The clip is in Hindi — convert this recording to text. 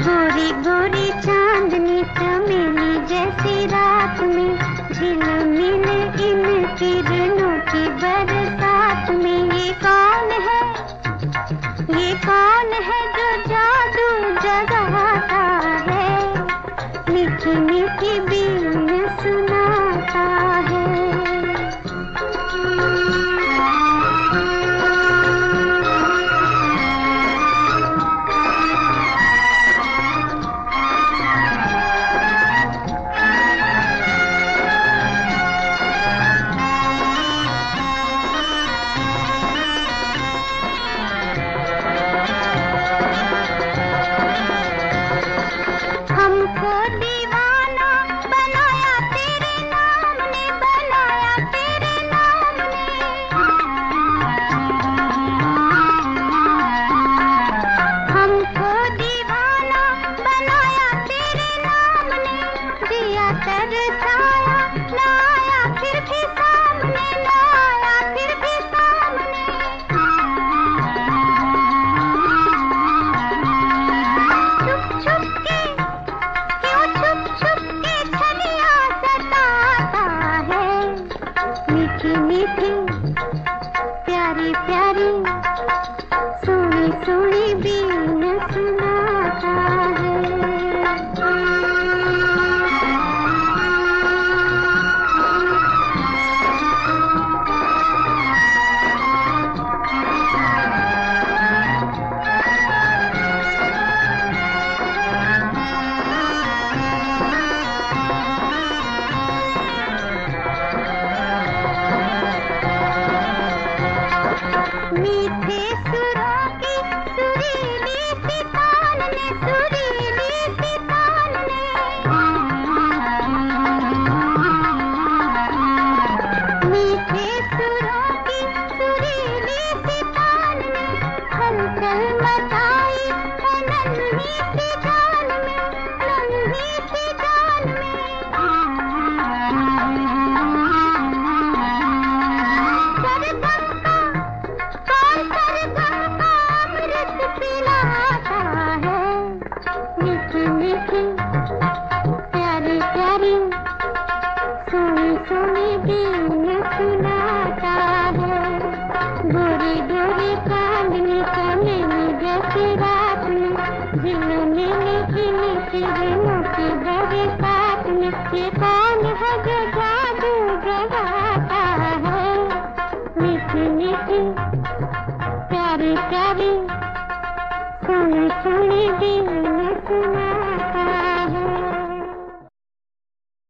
गोरी गोरी चांदनी चमेली जैसी रात में झिलमिल इन किरणों की बरसात में। ये कौन है जो जादू जगाता है, मीठी मीठी बीन सुनाता है। हमको दीवाना बनाया तेरे नाम ने, बनाया तेरे नाम ने। हमको दीवाना बनाया तेरे नाम ने, दिया तरसाया ना आया फिर भी सामने, ना आया फिर भी सामने। छुप छुप के क्यों छुप छुप के छलिया सताता है, मीठी मीठी प्यारी प्यारी सोनी सोनी बीन सुनाता है। मीठे सुरों की सुरीली सी तान ने, सुरीली सी तान ने। मीठे सुरों की सुरीली सी तान ने, हलचल मचाई है नन्ही सी जान में, नन्ही सी जान में। सरगम का कौन सरगम का अमृत पिलाता है, मीठी मीठी प्यारी प्यारी सोनी सोनी बीन सुनाता है। गोरी गोरी चांदनी चमेली जैसी रात में झिलमिल इन किरणों की बरसात में। ये कौन है जो जादू जगाता है, मीठी मीठी प्यारी प्यारी सोनी सोनी बीन सुना।